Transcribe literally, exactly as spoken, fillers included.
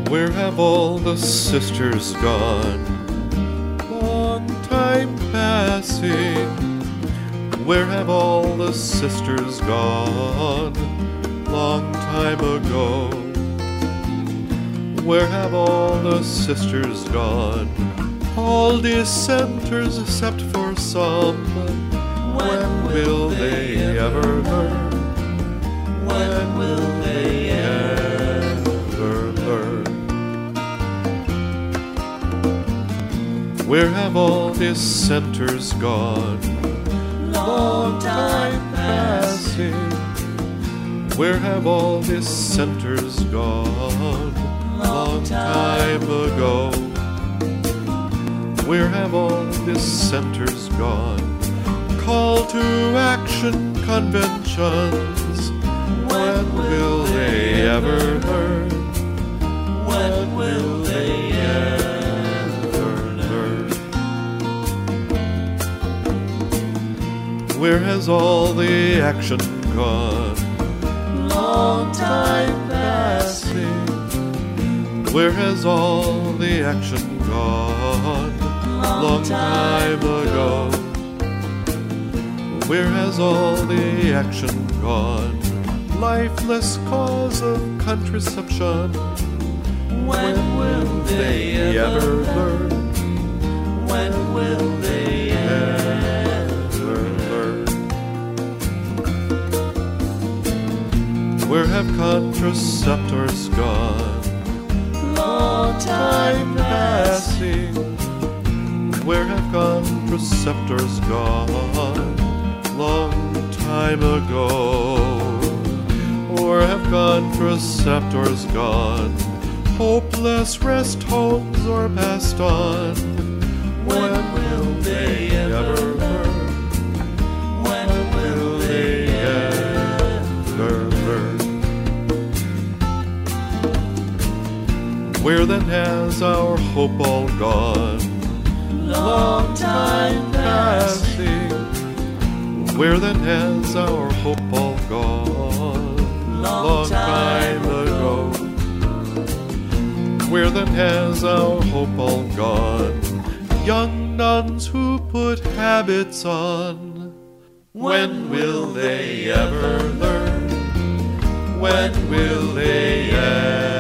Where have all the sisters gone? Long time passing. Where have all the sisters gone? Long time ago. Where have all the sisters gone? All dissenters except for some. When will they ever learn? When will they ever learn? Where have all dissenters gone? Long time passing. Where have all dissenters gone? Long time ago. Where have all dissenters gone? Call to action conventions. When will they ever learn? When will they ever learn? Where has all the action gone? Long time passing. Where has all the action gone? Long time ago. Where has all the action gone? Lifeless cause of contraception. When will they ever learn? When will they ever learn? Where have contraceptors gone? Long time passing. Where have contraceptors gone? Long time ago. Where have contraceptors gone? Hopeless rest homes are passed on. When will they ever learn? When will they ever learn? Where then has our hope all gone? Long time passing. Where then has our hope all gone? Long time ago. Where then has our hope all gone? Young nuns who put habits on. When will they ever learn? When will they ever